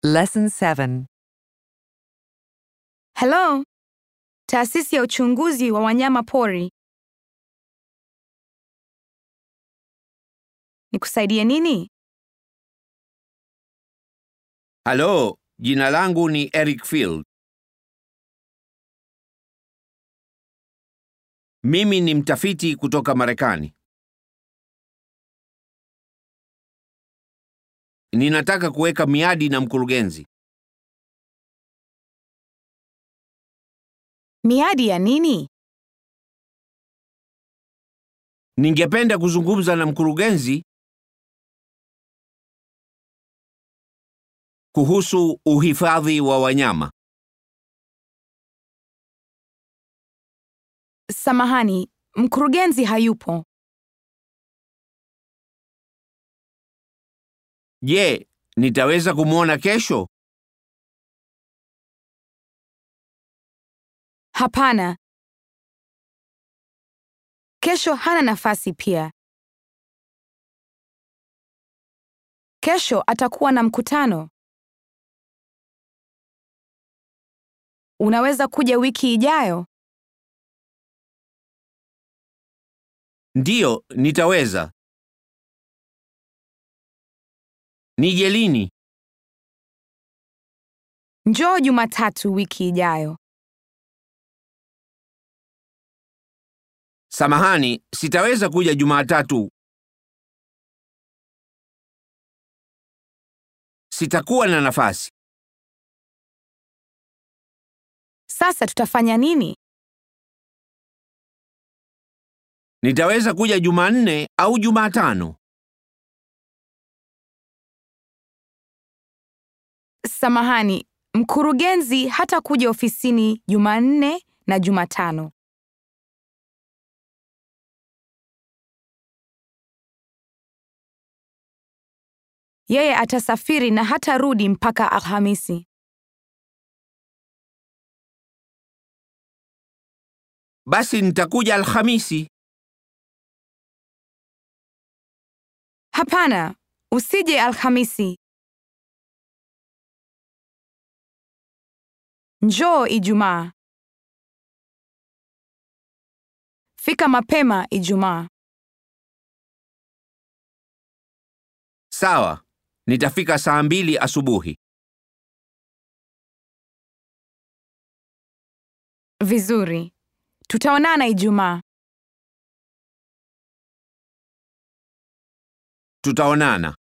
Lesson 7. Hello, taasisi ya uchunguzi wa wanyama pori. Nikusaidie nini? Halo, jina langu ni Eric Field. Mimi ni mtafiti kutoka Marekani. Ninataka kuweka miadi na mkurugenzi. Miadi ya nini? Ningependa kuzungumza na mkurugenzi kuhusu uhifadhi wa wanyama. Samahani, mkurugenzi hayupo. Je, nitaweza kumwona kesho? Hapana. Kesho hana nafasi pia. Kesho atakuwa na mkutano. Unaweza kuja wiki ijayo? Ndiyo, nitaweza. Nije lini? Njoo Jumatatu wiki ijayo. Samahani, sitaweza kuja Jumatatu. Sitakuwa na nafasi. Sasa tutafanya nini? Nitaweza kuja Jumanne au Jumatano. Samahani, mkurugenzi hatakuja ofisini Jumanne na Jumatano. Yeye atasafiri na hatarudi mpaka Alhamisi. Basi nitakuja Alhamisi. Hapana, usije Alhamisi. Njoo Ijumaa. Fika mapema Ijumaa. Sawa, nitafika saa 2 asubuhi. Vizuri. Tutaonana Ijumaa. Tutaonana.